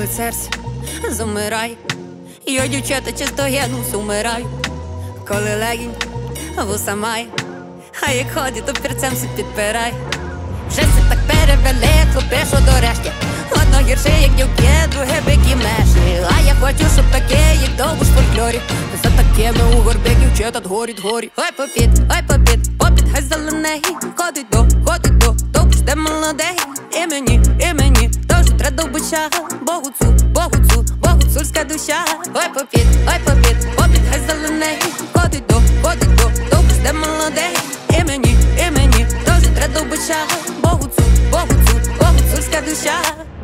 болить серце, замирай. Йо, дівчата часто генус умираю. Коли легінь вуса має, а як ходить, то перцем все підпирай. Вже все так перевели, хлопи, що до решті. Одно гірше, як дівки, друге бики меші. А я хочу, щоб таке, як довго ж в фольклорі. За такими у горбі дівчата горіть, горі. Ой, попід, попід, хай зелений. Ходить до, довго жде молодий. І мені, тож треба довбича. Богуцульська душа. Ой, попід, хай зелений. Ходить до, довго жде молодий. І мені, тож треба довбича. Богуцульська душа.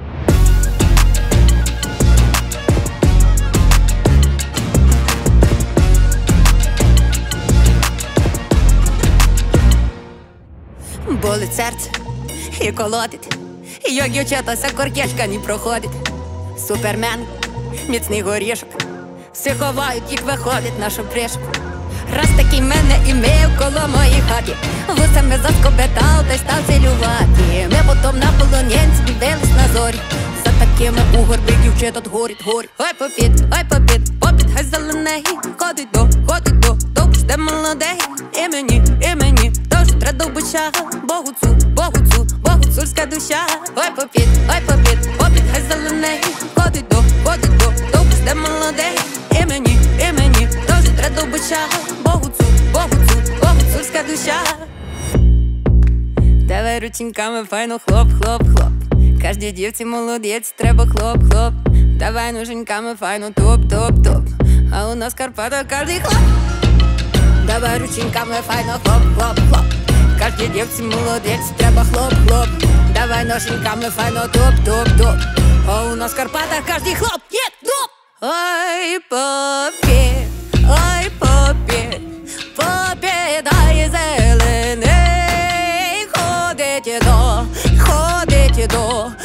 Болить серце і колотить. Йо, дівчата, ся коркешка не проходить. Супермен, міцний горішок. Всі ховають, їх виходить на шопришку. Раз такий мене імеїв коло моїй хаті. Вусами заскобетав, та й став цілювати. Ми потом на полонянці дивились на зорі. За такими у горбі дівчата горіть, горі. Ой, попід, хай зелений. Ходить до, довго жде молодий. І мені, тож треба довбича. Богуцульська душа. Ой, попід, хай зелений. Ходить до, довго жде молодий. І мені, тож треба довбича. Богуцульська душа. Давай рученьками файно хлоп. Кожній дівці молодець, треба хлоп. Давай ноженьками файно топ. А у нас Карпата кожний хлоп. Давай рученьками файно хлоп. Кожній дівці молодець, треба хлоп. Давай ноженьками файно топ. А у нас Карпата кожний хлоп. Є, топ! Ой, попід, ай зелений. Ходить до,